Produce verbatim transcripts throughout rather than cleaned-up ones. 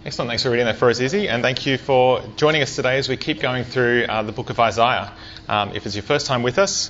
Excellent. Thanks for reading that for us, Izzy, and thank you for joining us today as we keep going through uh, the book of Isaiah. Um, if it's your first time with us,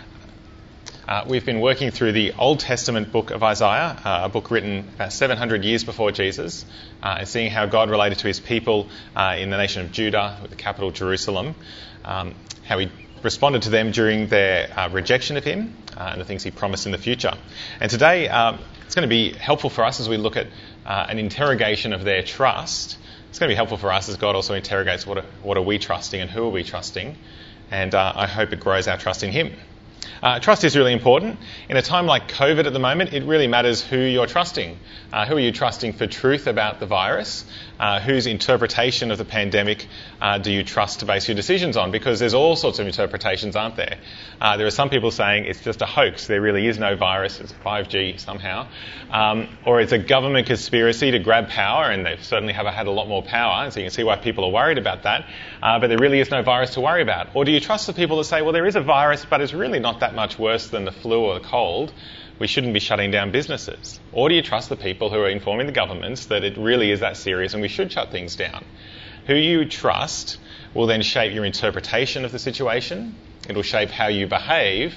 uh, we've been working through the Old Testament book of Isaiah, uh, a book written about seven hundred years before Jesus, uh, and seeing how God related to his people uh, in the nation of Judah, with the capital Jerusalem, um, how he responded to them during their uh, rejection of him, uh, and the things he promised in the future. And today, um, it's going to be helpful for us as we look at uh, an interrogation of their trust. It's going to be helpful for us as God also interrogates what are, what are we trusting and who are we trusting. And uh, I hope it grows our trust in him. Uh, trust is really important. In a time like COVID at the moment, it really matters who you're trusting. Uh, who are you trusting for truth about the virus? Uh, whose interpretation of the pandemic uh, do you trust to base your decisions on? Because there's all sorts of interpretations, aren't there? Uh, there are some people saying it's just a hoax. There really is no virus. It's five G somehow. Um, or it's a government conspiracy to grab power, and they certainly have had a lot more power, so you can see why people are worried about that. Uh, but there really is no virus to worry about. Or do you trust the people that say, well, there is a virus, but it's really not that much worse than the flu or the cold? We shouldn't be shutting down businesses. Or do you trust the people who are informing the governments that it really is that serious and we should shut things down? Who you trust will then shape your interpretation of the situation. It will shape how you behave.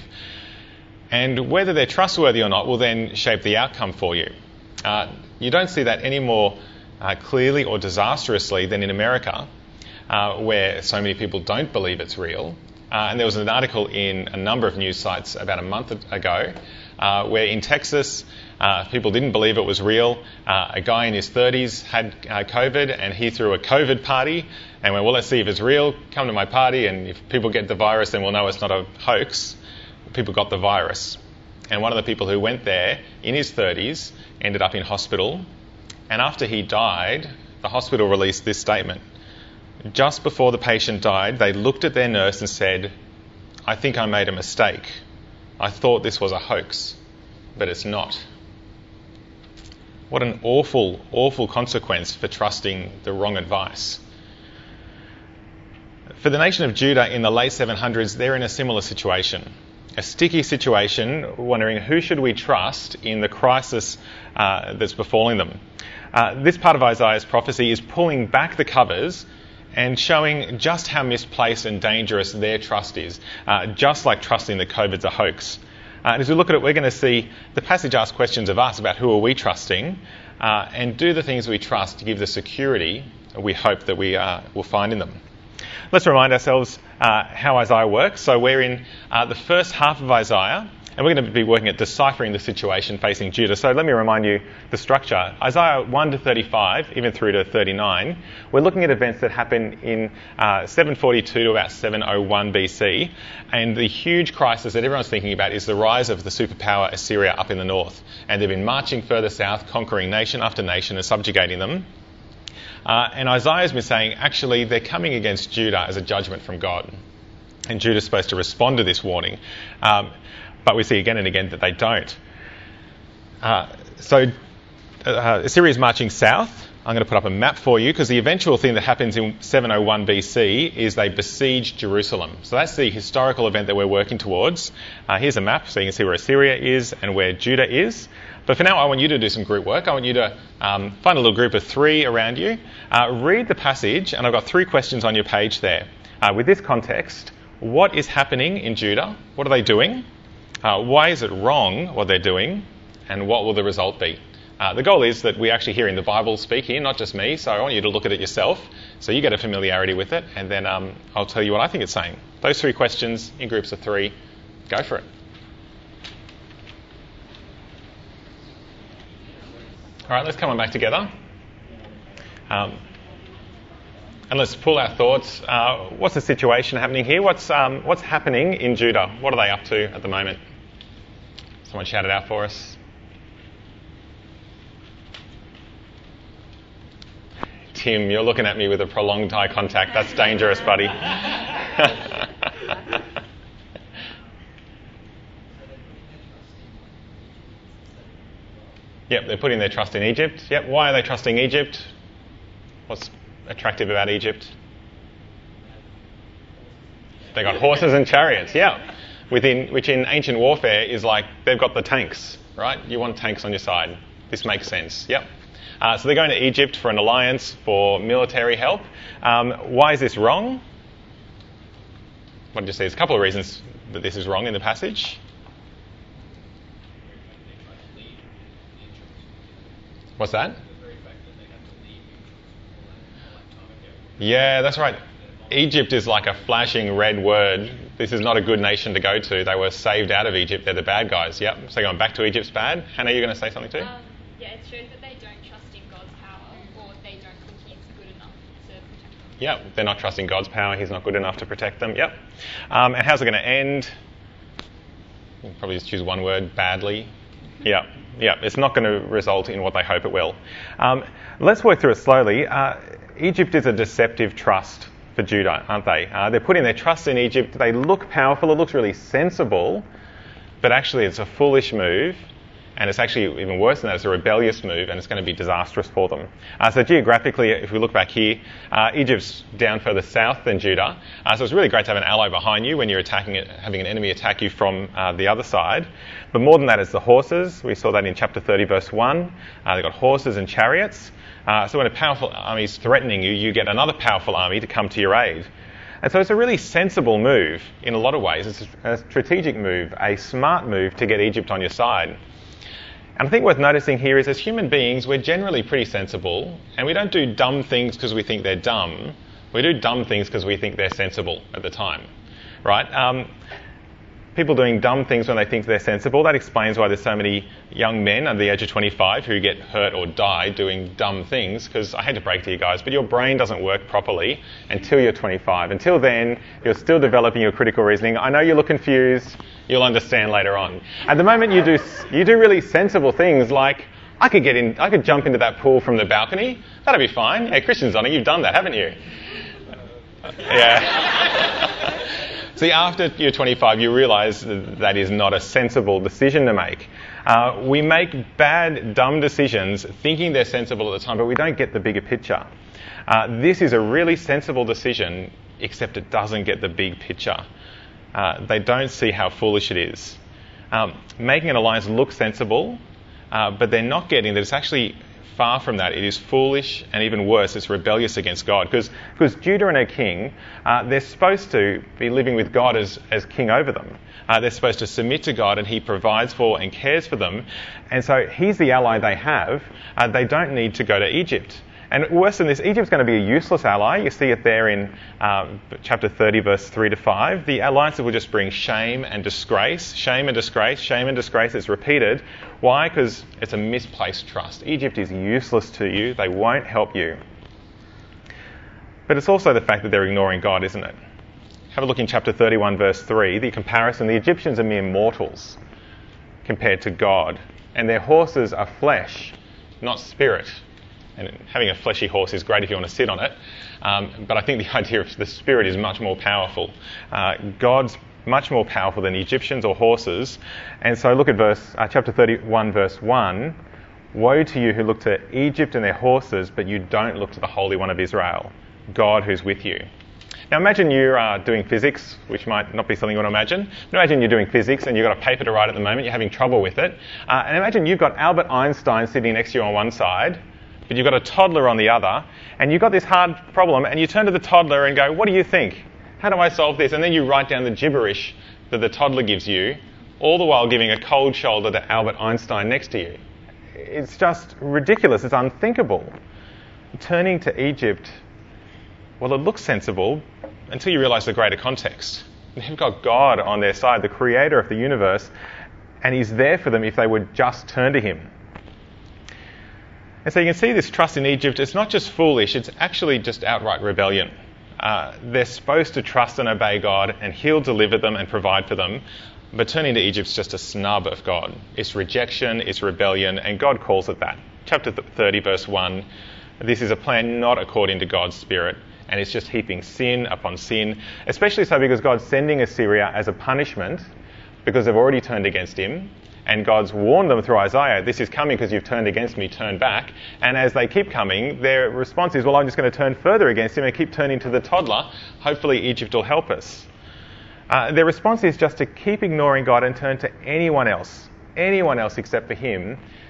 And whether they're trustworthy or not will then shape the outcome for you. Uh, you don't see that any more uh, clearly or disastrously than in America, uh, where so many people don't believe it's real. Uh, and there was an article in a number of news sites about a month ago uh, where in Texas uh, people didn't believe it was real. Uh, a guy in his thirties had uh, COVID and he threw a COVID party and went, well, let's see if it's real. Come to my party, and if people get the virus, then we'll know it's not a hoax. People got the virus. And one of the people who went there in his thirties ended up in hospital. And after he died, the hospital released this statement. Just before the patient died, they looked at their nurse and said, I think I made a mistake. I thought this was a hoax, but it's not. What an awful, awful consequence for trusting the wrong advice. For the nation of Judah in the late seven hundreds, they're in a similar situation. A sticky situation, wondering who should we trust in the crisis uh, that's befalling them. Uh, this part of Isaiah's prophecy is pulling back the covers and showing just how misplaced and dangerous their trust is, uh, just like trusting that COVID's a hoax. Uh, and as we look at it, we're going to see the passage asks questions of us about who are we trusting, uh, and do the things we trust to give the security we hope that we uh, will find in them. Let's remind ourselves uh, how Isaiah works. So we're in uh, the first half of Isaiah, and we're going to be working at deciphering the situation facing Judah. So let me remind you the structure. Isaiah one to thirty-five, even through to thirty-nine, we're looking at events that happen in uh, seven forty-two to about seven oh one B C. And the huge crisis that everyone's thinking about is the rise of the superpower Assyria up in the north. And they've been marching further south, conquering nation after nation and subjugating them. Uh, and Isaiah's been saying, actually, they're coming against Judah as a judgment from God. And Judah's supposed to respond to this warning. Um, But we see again and again that they don't. Uh, so uh, Assyria is marching south. I'm going to put up a map for you because the eventual thing that happens in seven oh one B C is they besiege Jerusalem. So that's the historical event that we're working towards. Uh, here's a map so you can see where Assyria is and where Judah is. But for now, I want you to do some group work. I want you to um, find a little group of three around you. Uh, read the passage, and I've got three questions on your page there. Uh, with this context, what is happening in Judah? What are they doing? Uh, why is it wrong what they're doing, and what will the result be? Uh, the goal is that we actually hearing the Bible speak here, not just me, so I want you to look at it yourself so you get a familiarity with it, and then um, I'll tell you what I think it's saying. Those three questions in groups of three. Go for it. All right, let's come on back together. Um, and let's pull our thoughts. Uh, what's the situation happening here? What's um, what's happening in Judah? What are they up to at the moment? Someone shout it out for us. Tim, you're looking at me with a prolonged eye contact. That's dangerous, buddy. Yep, they're putting their trust in Egypt. Yep, why are they trusting Egypt? What's attractive about Egypt? They got horses and chariots, yeah. Within, which in ancient warfare is like, they've got the tanks, right? You want tanks on your side. This makes sense, yep. Uh, so they're going to Egypt for an alliance for military help. Um, why is this wrong? What did you say? There's a couple of reasons that this is wrong in the passage. What's that? Yeah, that's right. Egypt is like a flashing red word. This is not a good nation to go to. They were saved out of Egypt. They're the bad guys. Yep. So going back to Egypt's bad. Hannah, you're going to say something too? Um, yeah, it shows that they don't trust in God's power, or they don't think He's good enough to protect them. Yep. They're not trusting God's power. He's not good enough to protect them. Yep. Um, and how's it going to end? We'll probably just choose one word: badly. Yep. Yep. It's not going to result in what they hope it will. Um, let's work through it slowly. Uh, Egypt is a deceptive trust for Judah, aren't they? Uh, they're putting their trust in Egypt. They look powerful. It looks really sensible, but actually it's a foolish move, and it's actually even worse than that. It's a rebellious move, and it's going to be disastrous for them. Uh, so geographically, if we look back here, uh, Egypt's down further south than Judah. Uh, so it's really great to have an ally behind you when you're attacking it, having an enemy attack you from uh, the other side. But more than that is the horses. We saw that in chapter thirty, verse one. Uh, they've got horses and chariots. Uh, so when a powerful army is threatening you, you get another powerful army to come to your aid. And so it's a really sensible move in a lot of ways. It's a strategic move, a smart move to get Egypt on your side. And I think worth noticing here is as human beings, we're generally pretty sensible, and we don't do dumb things because we think they're dumb. We do dumb things because we think they're sensible at the time, right? Um, people doing dumb things when they think they're sensible, that explains why there's so many young men under the age of twenty-five who get hurt or die doing dumb things, because I hate to break to you guys, but your brain doesn't work properly until you're twenty-five. Until then, you're still developing your critical reasoning. I know you look confused. You'll understand later on. At the moment, you do you do really sensible things like, I could get in, I could jump into that pool from the balcony. That'll be fine. Hey, Christian's on it. You've done that, haven't you? Yeah. See, after you're twenty-five, you realise that, that is not a sensible decision to make. Uh, we make bad, dumb decisions thinking they're sensible at the time, but we don't get the bigger picture. Uh, this is a really sensible decision, except it doesn't get the big picture. Uh, they don't see how foolish it is. Um, making an alliance look sensible, uh, but they're not getting that it's actually far from that. It is foolish, and even worse, it's rebellious against God. Because because Judah and her king, uh, they're supposed to be living with God as, as king over them. Uh, they're supposed to submit to God, and He provides for and cares for them. And so He's the ally they have. Uh, they don't need to go to Egypt. And worse than this, Egypt's going to be a useless ally. You see it there in um, chapter thirty, verse three to five. The alliance will just bring shame and disgrace. Shame and disgrace. Shame and disgrace. It's repeated. Why? Because it's a misplaced trust. Egypt is useless to you. They won't help you. But it's also the fact that they're ignoring God, isn't it? Have a look in chapter thirty-one, verse three. The comparison. The Egyptians are mere mortals compared to God. And their horses are flesh, not spirit. And having a fleshy horse is great if you want to sit on it. Um, but I think the idea of the spirit is much more powerful. Uh, God's much more powerful than Egyptians or horses. And so look at verse uh, chapter thirty-one, verse one. Woe to you who look to Egypt and their horses, but you don't look to the Holy One of Israel, God who's with you. Now imagine you're uh, doing physics, which might not be something you want to imagine. But imagine you're doing physics and you've got a paper to write at the moment, you're having trouble with it. Uh, and imagine you've got Albert Einstein sitting next to you on one side, but you've got a toddler on the other, and you've got this hard problem, and you turn to the toddler and go, what do you think? How do I solve this? And then you write down the gibberish that the toddler gives you, all the while giving a cold shoulder to Albert Einstein next to you. It's just ridiculous. It's unthinkable. Turning to Egypt, well, it looks sensible until you realise the greater context. They've got God on their side, the creator of the universe, and He's there for them if they would just turn to Him. And so you can see this trust in Egypt, it's not just foolish, it's actually just outright rebellion. Uh, they're supposed to trust and obey God, and He'll deliver them and provide for them. But turning to Egypt's just a snub of God. It's rejection, it's rebellion, and God calls it that. Chapter thirty, verse one, this is a plan not according to God's Spirit, and it's just heaping sin upon sin, especially so because God's sending Assyria as a punishment because they've already turned against Him. And God's warned them through Isaiah, this is coming because you've turned against me, turn back. And as they keep coming, their response is, well, I'm just going to turn further against Him and keep turning to the toddler. Hopefully Egypt will help us. Uh, their response is just to keep ignoring God and turn to anyone else, anyone else except for Him.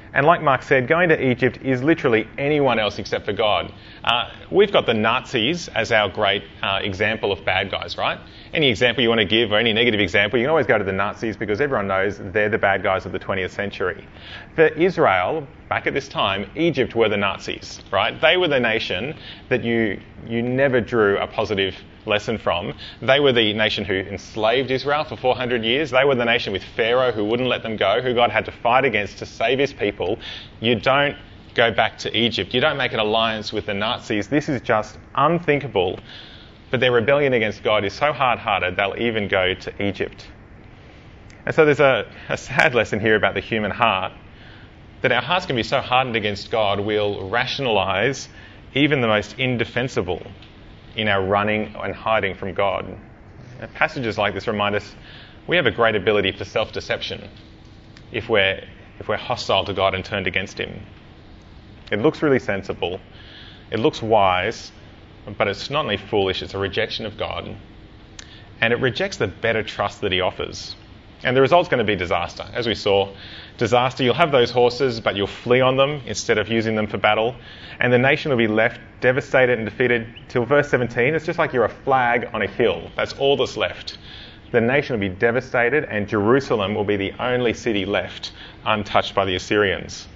And like Mark said, going to Egypt is literally anyone else except for God. Uh, we've got the Nazis as our great uh, example of bad guys, right? Any example you want to give or any negative example, you can always go to the Nazis because everyone knows they're the bad guys of the twentieth century. For Israel, back at this time, Egypt were the Nazis, right? They were the nation that you you never drew a positive lesson from. They were the nation who enslaved Israel for four hundred years. They were the nation with Pharaoh who wouldn't let them go, who God had to fight against to save his people. You don't go back to Egypt. You don't make an alliance with the Nazis. This is just unthinkable. But their rebellion against God is so hard-hearted they'll even go to Egypt. And so there's a, a sad lesson here about the human heart, that our hearts can be so hardened against God we'll rationalise even the most indefensible in our running and hiding from God. And passages like this remind us we have a great ability for self-deception if we're, if we're hostile to God and turned against him. It looks really sensible, it looks wise, but it's not only foolish, it's a rejection of God. And it rejects the better trust that he offers. And the result's going to be disaster. As we saw, disaster, you'll have those horses, but you'll flee on them instead of using them for battle. And the nation will be left devastated and defeated till verse seventeen. It's just like you're a flag on a hill. That's all that's left. The nation will be devastated, and Jerusalem will be the only city left untouched by the Assyrians.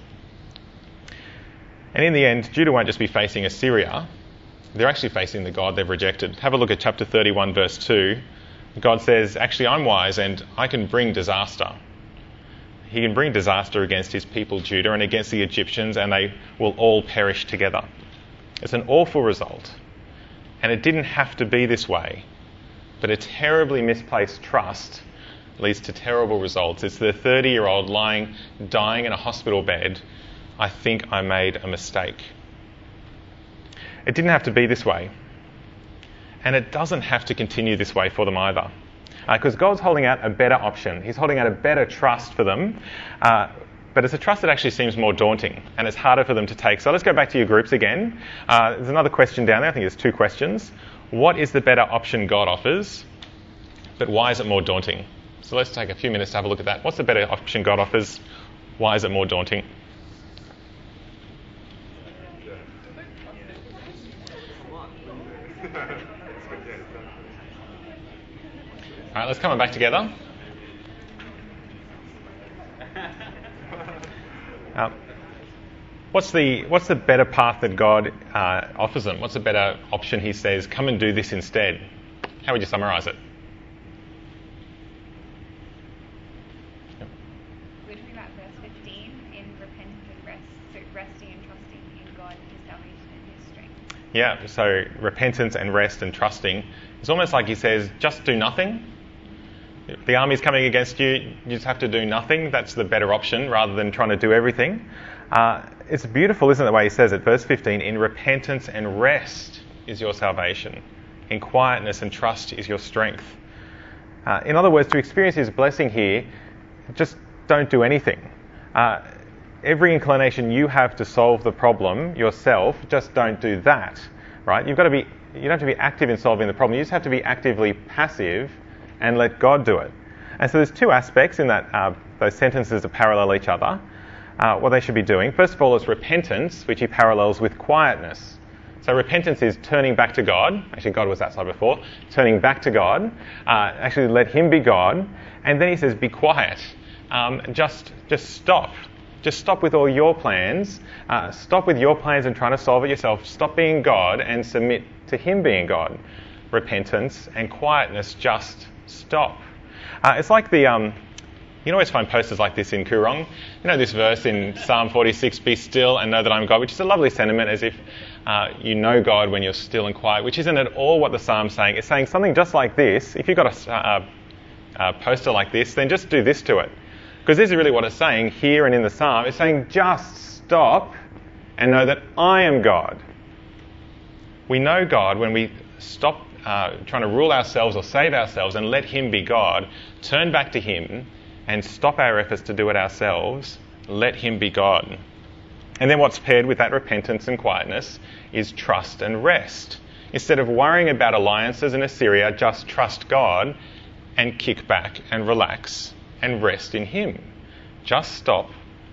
And in the end, Judah won't just be facing Assyria, they're actually facing the God they've rejected. Have a look at chapter thirty-one, verse two. God says, actually, I'm wise and I can bring disaster. He can bring disaster against his people, Judah, and against the Egyptians, and they will all perish together. It's an awful result. And it didn't have to be this way. But a terribly misplaced trust leads to terrible results. It's the thirty-year-old lying, dying in a hospital bed. I think I made a mistake. It didn't have to be this way. And it doesn't have to continue this way for them either. Because uh, God's holding out a better option. He's holding out a better trust for them. Uh, but it's a trust that actually seems more daunting and it's harder for them to take. So let's go back to your groups again. Uh, there's another question down there. I think there's two questions. What is the better option God offers? But why is it more daunting? So let's take a few minutes to have a look at that. What's the better option God offers? Why is it more daunting? All right, let's come on back together. Uh, what's the what's the better path that God uh, offers them? What's the better option he says, come and do this instead? How would you summarise it? Yep. We're talking about verse fifteen, in repentance and rest, so resting and trusting in God and his salvation and his strength. Yeah, so repentance and rest and trusting. It's almost like he says, just do nothing. If the army's coming against you, you just have to do nothing. That's the better option rather than trying to do everything. Uh, it's beautiful, isn't it, the way he says it? Verse fifteen, in repentance and rest is your salvation. In quietness and trust is your strength. Uh, in other words, to experience his blessing here, just don't do anything. Uh, every inclination you have to solve the problem yourself, just don't do that, right? You've got to be, you don't have to be active in solving the problem. You just have to be actively passive and let God do it. And so there's two aspects in that uh, those sentences that parallel each other. Uh, what they should be doing. First of all is repentance, which he parallels with quietness. So repentance is turning back to God. Actually, God was that side before. Turning back to God. Uh, actually, let him be God. And then he says, be quiet. Um, just, just stop. Just stop with all your plans. Uh, stop with your plans and trying to solve it yourself. Stop being God and submit to him being God. Repentance and quietness, just stop. Uh, it's like the, um, you can always find posters like this in Koorong. You know this verse in Psalm forty-six, be still and know that I'm God, which is a lovely sentiment, as if uh, you know God when you're still and quiet, which isn't at all what the Psalm's saying. It's saying something just like this. If you've got a, a, a poster like this, then just do this to it. Because this is really what it's saying here and in the Psalm. It's saying just stop and know that I am God. We know God when we stop Uh, trying to rule ourselves or save ourselves and let him be God, turn back to him and stop our efforts to do it ourselves, let him be God. And then what's paired with that repentance and quietness is trust and rest. Instead of worrying about alliances in Assyria, just trust God and kick back and relax and rest in him. Just stop,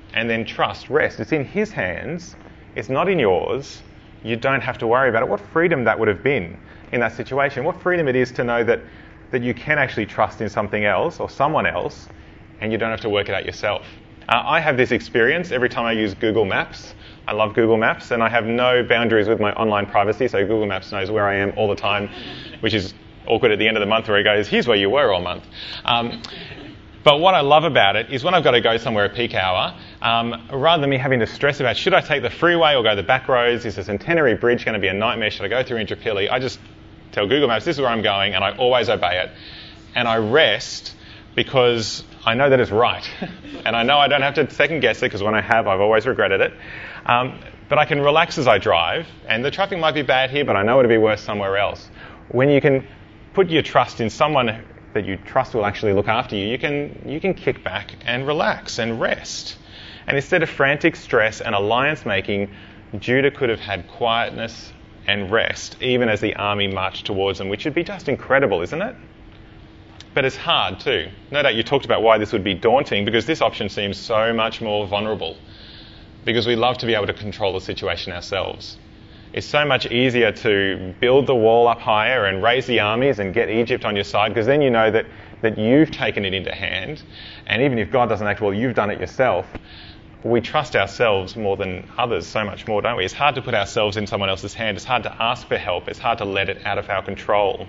and then trust, rest. It's in his hands. It's not in yours. You don't have to worry about it. What freedom that would have been in that situation. What freedom it is to know that, that you can actually trust in something else or someone else, and you don't have to work it out yourself. Uh, I have this experience every time I use Google Maps. I love Google Maps, and I have no boundaries with my online privacy, so Google Maps knows where I am all the time, which is awkward at the end of the month where it goes, here's where you were all month. Um, but what I love about it is when I've got to go somewhere at peak hour, um, rather than me having to stress about should I take the freeway or go the back roads, is the Centenary Bridge going to be a nightmare, should I go through Indooroopilly, I just tell Google Maps this is where I'm going, and I always obey it. And I rest because I know that it's right. And I know I don't have to second guess it, because when I have, I've always regretted it. Um, but I can relax as I drive, and the traffic might be bad here, but I know it'll be worse somewhere else. When you can put your trust in someone that you trust will actually look after you, you can you can kick back and relax and rest. And instead of frantic stress and alliance making, Judah could have had quietness and rest, even as the army marched towards them, which would be just incredible, isn't it? But it's hard too. No doubt you talked about why this would be daunting, because this option seems so much more vulnerable, because we love to be able to control the situation ourselves. It's so much easier to build the wall up higher and raise the armies and get Egypt on your side, because then you know that, that you've taken it into hand. And even if God doesn't act, well, you've done it yourself. We trust ourselves more than others so much more, don't we? It's hard to put ourselves in someone else's hand. It's hard to ask for help. It's hard to let it out of our control.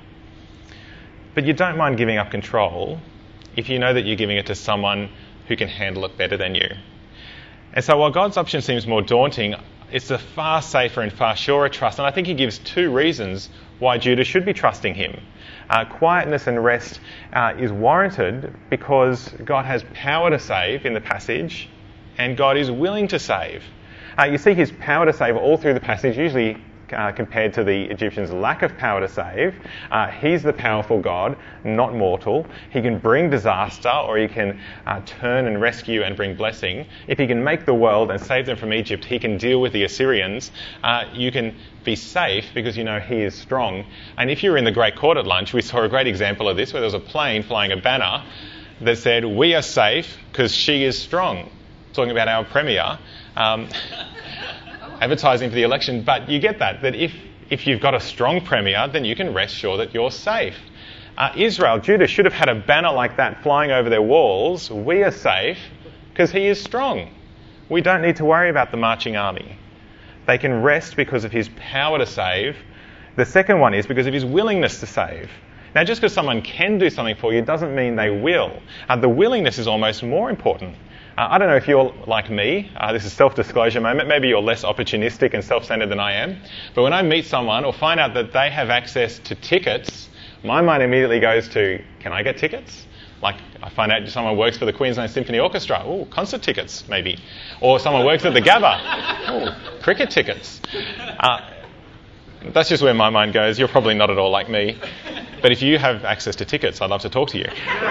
But you don't mind giving up control if you know that you're giving it to someone who can handle it better than you. And so while God's option seems more daunting, it's a far safer and far surer trust. And I think he gives two reasons why Judah should be trusting him. Uh, quietness and rest uh, is warranted because God has power to save in the passage, and God is willing to save. Uh, you see his power to save all through the passage, usually uh, compared to the Egyptians' lack of power to save. Uh, he's the powerful God, not mortal. He can bring disaster, or he can uh, turn and rescue and bring blessing. If he can make the world and save them from Egypt, he can deal with the Assyrians. Uh, you can be safe because you know he is strong. And if you were in the Great Court at lunch, we saw a great example of this, where there was a plane flying a banner that said, "We are safe because she is strong." Talking about our Premier, um, advertising for the election. But you get that, that if, if you've got a strong Premier, then you can rest sure that you're safe. Uh, Israel, Judah should have had a banner like that flying over their walls. We are safe because he is strong. We don't need to worry about the marching army. They can rest because of his power to save. The second one is because of his willingness to save. Now, just because someone can do something for you doesn't mean they will. Uh, the willingness is almost more important. Uh, I don't know if you're like me. Uh, this is a self-disclosure moment. Maybe you're less opportunistic and self-centered than I am. But when I meet someone or find out that they have access to tickets, my mind immediately goes to, can I get tickets? Like, I find out someone works for the Queensland Symphony Orchestra. Oh, concert tickets, maybe. Or someone works at the Gabba. Oh, cricket tickets. Uh, that's just where my mind goes. You're probably not at all like me. But if you have access to tickets, I'd love to talk to you.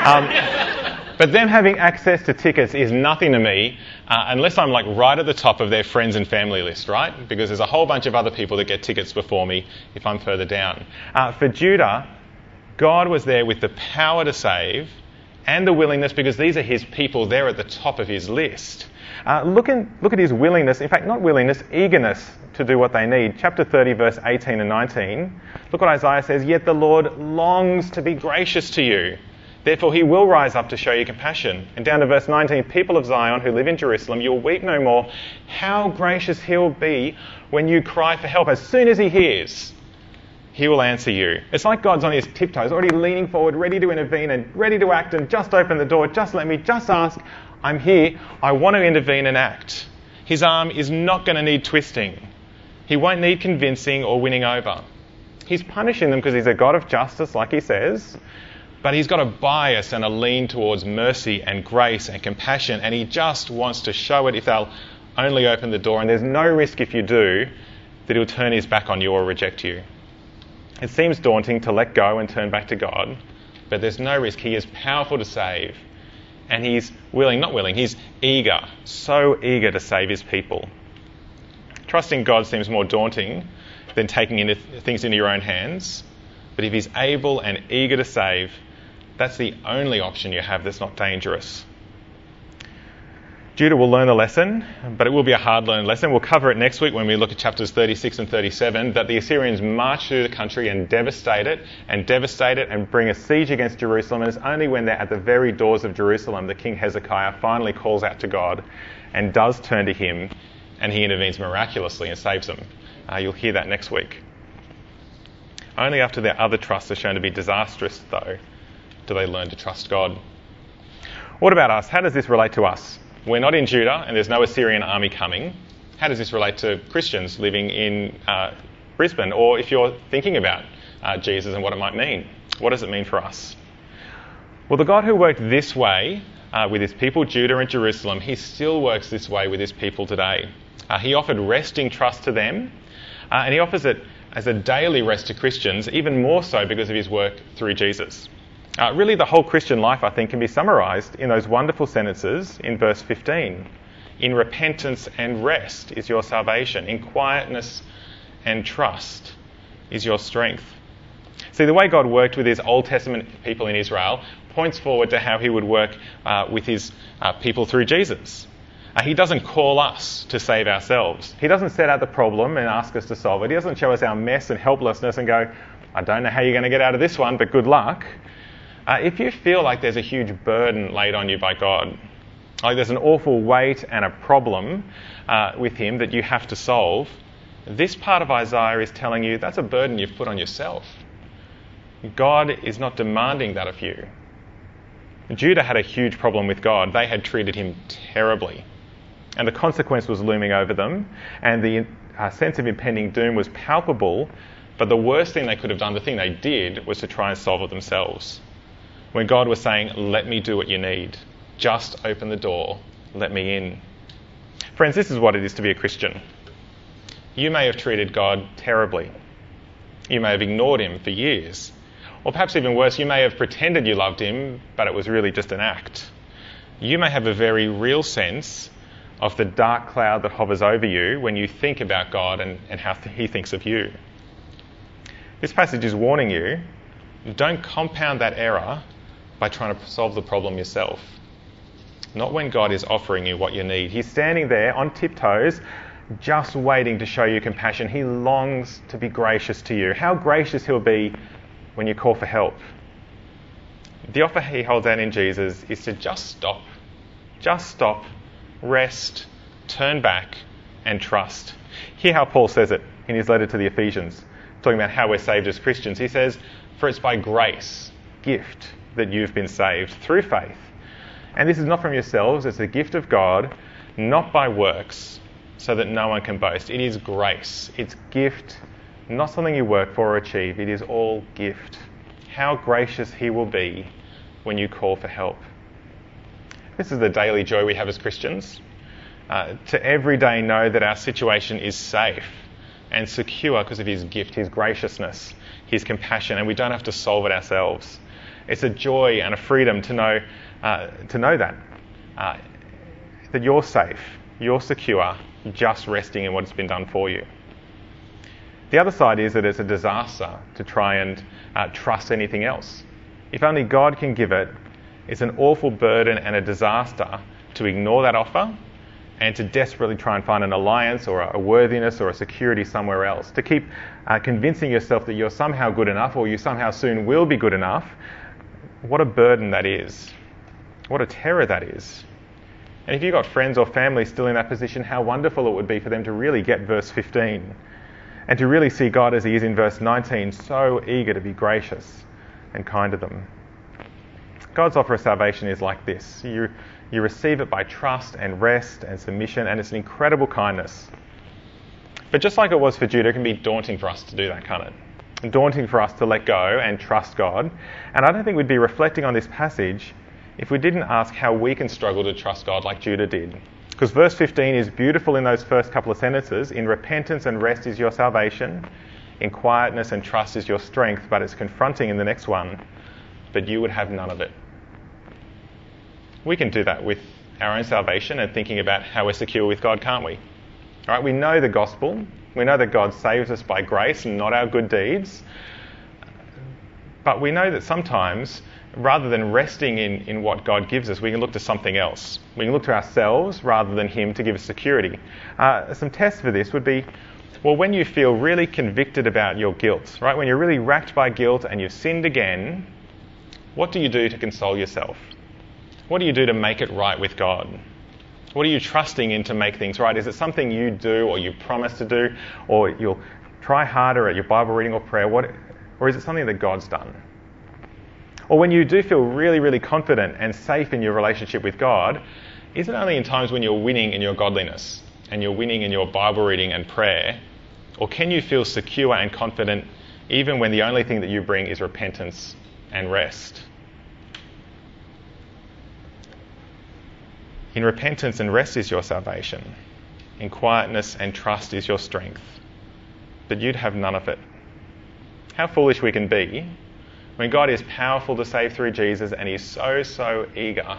Um, but them having access to tickets is nothing to me uh, unless I'm like right at the top of their friends and family list, right? Because there's a whole bunch of other people that get tickets before me if I'm further down. Uh, for Judah, God was there with the power to save and the willingness, because these are his people. They're at the top of his list. Uh, look, in, look at his willingness, in fact, not willingness, eagerness to do what they need. Chapter thirty, verse eighteen and nineteen. Look what Isaiah says, "Yet the Lord longs to be gracious to you. Therefore he will rise up to show you compassion." And down to verse nineteen, "People of Zion who live in Jerusalem, you'll weep no more. How gracious he'll be when you cry for help. As soon as he hears, he will answer you." It's like God's on his tiptoes, already leaning forward, ready to intervene and ready to act, and just open the door, just let me, just ask. I'm here. I want to intervene and act. His arm is not going to need twisting. He won't need convincing or winning over. He's punishing them because he's a God of justice, like he says, but he's got a bias and a lean towards mercy and grace and compassion, and he just wants to show it if they'll only open the door. And there's no risk if you do that he'll turn his back on you or reject you. It seems daunting to let go and turn back to God, but there's no risk. He is powerful to save, and he's willing, not willing, he's eager, so eager to save his people. Trusting God seems more daunting than taking into things into your own hands, but if he's able and eager to save, that's the only option you have that's not dangerous. Judah will learn the lesson, but it will be a hard-learned lesson. We'll cover it next week when we look at chapters thirty-six and thirty-seven, that the Assyrians march through the country and devastate it, and devastate it and bring a siege against Jerusalem. And it's only when they're at the very doors of Jerusalem that King Hezekiah finally calls out to God and does turn to him, and he intervenes miraculously and saves them. Uh, you'll hear that next week. Only after their other trusts are shown to be disastrous, though, do they learn to trust God. What about us? How does this relate to us? We're not in Judah and there's no Assyrian army coming. How does this relate to Christians living in uh, Brisbane? Or if you're thinking about uh, Jesus and what it might mean, what does it mean for us? Well, the God who worked this way uh, with his people, Judah and Jerusalem, he still works this way with his people today. Uh, he offered resting trust to them, uh, and he offers it as a daily rest to Christians, even more so because of his work through Jesus. Uh, really, the whole Christian life, I think, can be summarised in those wonderful sentences in verse fifteen. In repentance and rest is your salvation. In quietness and trust is your strength. See, the way God worked with his Old Testament people in Israel points forward to how he would work uh, with his uh, people through Jesus. Uh, he doesn't call us to save ourselves. He doesn't set out the problem and ask us to solve it. He doesn't show us our mess and helplessness and go, I don't know how you're going to get out of this one, but good luck. Uh, if you feel like there's a huge burden laid on you by God, like there's an awful weight and a problem uh, with him that you have to solve, this part of Isaiah is telling you that's a burden you've put on yourself. God is not demanding that of you. Judah had a huge problem with God. They had treated him terribly. And the consequence was looming over them, and the uh, sense of impending doom was palpable, but the worst thing they could have done, the thing they did, was to try and solve it themselves. When God was saying, let me do what you need. Just open the door. Let me in. Friends, this is what it is to be a Christian. You may have treated God terribly. You may have ignored him for years. Or perhaps even worse, you may have pretended you loved him, but it was really just an act. You may have a very real sense of the dark cloud that hovers over you when you think about God and, and how th- he thinks of you. This passage is warning you, don't compound that error by trying to solve the problem yourself. Not when God is offering you what you need. He's standing there on tiptoes, just waiting to show you compassion. He longs to be gracious to you. How gracious he'll be when you call for help. The offer he holds out in Jesus is to just stop. Just stop, rest, turn back, and trust. Hear how Paul says it in his letter to the Ephesians, talking about how we're saved as Christians. He says, for it's by grace, gift, that you've been saved through faith. And this is not from yourselves, it's a gift of God, not by works, so that no one can boast. It is grace. It's gift, not something you work for or achieve. It is all gift. How gracious he will be when you call for help. This is the daily joy we have as Christians. Uh, to every day know that our situation is safe and secure because of his gift, his graciousness, his compassion, and we don't have to solve it ourselves. It's a joy and a freedom to know uh, to know that, uh, that you're safe, you're secure, just resting in what's been done for you. The other side is that it's a disaster to try and uh, trust anything else. If only God can give it, it's an awful burden and a disaster to ignore that offer and to desperately try and find an alliance or a worthiness or a security somewhere else. To keep uh, convincing yourself that you're somehow good enough or you somehow soon will be good enough. What a burden that is. What a terror that is. And if you've got friends or family still in that position, how wonderful it would be for them to really get verse fifteen and to really see God as he is in verse nineteen, so eager to be gracious and kind to them. God's offer of salvation is like this. You, you receive it by trust and rest and submission, and it's an incredible kindness. But just like it was for Judah, it can be daunting for us to do that, can't it? Daunting for us to let go and trust God. And I don't think we'd be reflecting on this passage if we didn't ask how we can struggle to trust God like Judah did. Because verse fifteen is beautiful in those first couple of sentences. In repentance and rest is your salvation. In quietness and trust is your strength. But it's confronting in the next one. But you would have none of it. We can do that with our own salvation and thinking about how we're secure with God, can't we? All right, we know the gospel. We know that God saves us by grace and not our good deeds. But we know that sometimes, rather than resting in, in what God gives us, we can look to something else. We can look to ourselves rather than Him to give us security. Uh, some tests for this would be, well, when you feel really convicted about your guilt, right? When you're really racked by guilt and you've sinned again, what do you do to console yourself? What do you do to make it right with God? What are you trusting in to make things right? Is it something you do or you promise to do, or you'll try harder at your Bible reading or prayer? What, or is it something that God's done? Or when you do feel really, really confident and safe in your relationship with God, is it only in times when you're winning in your godliness and you're winning in your Bible reading and prayer? Or can you feel secure and confident even when the only thing that you bring is repentance and rest? In repentance and rest is your salvation. In quietness and trust is your strength. But you'd have none of it. How foolish we can be when God is powerful to save through Jesus and He's so, so eager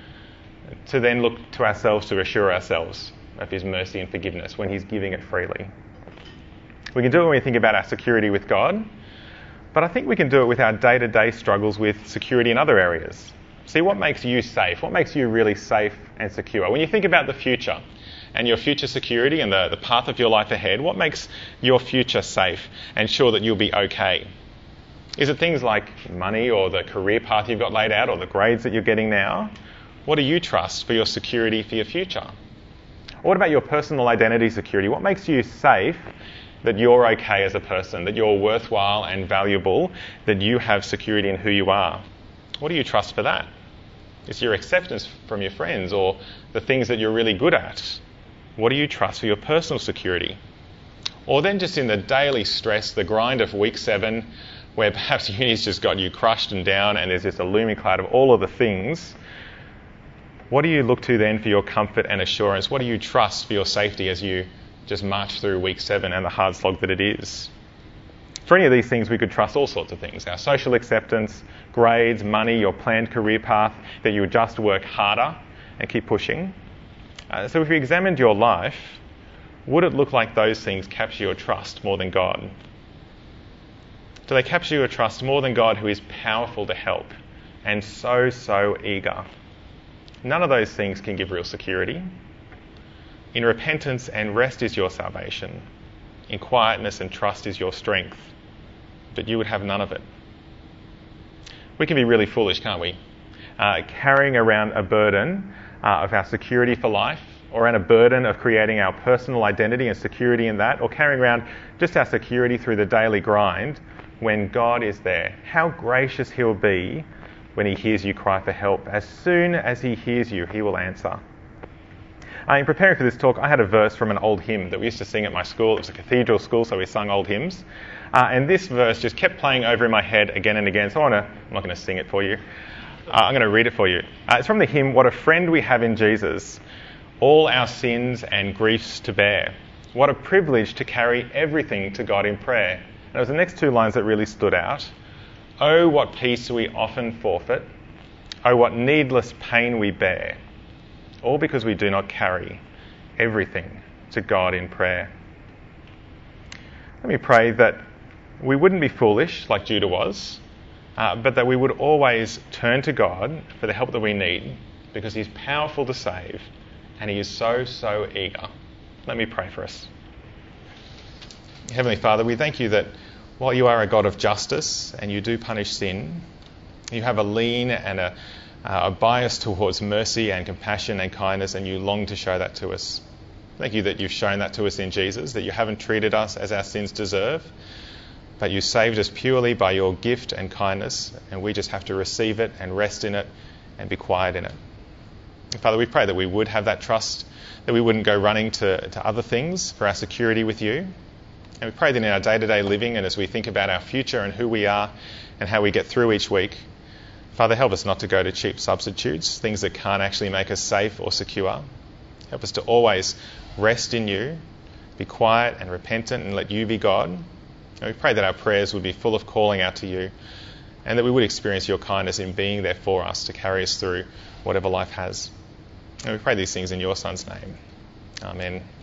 to then look to ourselves to assure ourselves of His mercy and forgiveness when He's giving it freely. We can do it when we think about our security with God, but I think we can do it with our day-to-day struggles with security in other areas. See, what makes you safe? What makes you really safe and secure? When you think about the future and your future security and the, the path of your life ahead, what makes your future safe and sure that you'll be okay? Is it things like money or the career path you've got laid out or the grades that you're getting now? What do you trust for your security for your future? Or what about your personal identity security? What makes you safe that you're okay as a person, that you're worthwhile and valuable, that you have security in who you are? What do you trust for that? Is your acceptance from your friends or the things that you're really good at? What do you trust for your personal security? Or then just in the daily stress, the grind of week seven, where perhaps uni's just got you crushed and down and there's just a looming cloud of all of the things, what do you look to then for your comfort and assurance? What do you trust for your safety as you just march through week seven and the hard slog that it is? For any of these things, we could trust all sorts of things. Our social acceptance, grades, money, your planned career path, that you would just work harder and keep pushing. Uh, so if you examined your life, would it look like those things capture your trust more than God? Do they capture your trust more than God, who is powerful to help and so, so eager? None of those things can give real security. In repentance and rest is your salvation. In quietness and trust is your strength. But you would have none of it. We can be really foolish, can't we? Uh, carrying around a burden uh, of our security for life, or around a burden of creating our personal identity and security in that, or carrying around just our security through the daily grind when God is there. How gracious He'll be when He hears you cry for help. As soon as He hears you, He will answer. Uh, in preparing for this talk, I had a verse from an old hymn that we used to sing at my school. It was a cathedral school, so we sung old hymns. Uh, and this verse just kept playing over in my head again and again. So I wanna, I'm not going to sing it for you. Uh, I'm going to read it for you. Uh, it's from the hymn, "What a Friend We Have in Jesus, All Our Sins and Griefs to Bear. What a Privilege to Carry Everything to God in Prayer." And it was the next two lines that really stood out. "Oh, what peace we often forfeit. Oh, what needless pain we bear. All because we do not carry everything to God in prayer." Let me pray that we wouldn't be foolish like Judah was, uh, but that we would always turn to God for the help that we need, because He's powerful to save and He is so, so eager. Let me pray for us. Heavenly Father, we thank You that while You are a God of justice and You do punish sin, You have a lean and a Uh, a bias towards mercy and compassion and kindness, and You long to show that to us. Thank You that You've shown that to us in Jesus, that You haven't treated us as our sins deserve, but You saved us purely by Your gift and kindness, and we just have to receive it and rest in it and be quiet in it. And Father, we pray that we would have that trust, that we wouldn't go running to, to other things for our security with You. And we pray that in our day-to-day living and as we think about our future and who we are and how we get through each week, Father, help us not to go to cheap substitutes, things that can't actually make us safe or secure. Help us to always rest in You, be quiet and repentant and let You be God. And we pray that our prayers would be full of calling out to You, and that we would experience Your kindness in being there for us to carry us through whatever life has. And we pray these things in Your Son's name. Amen.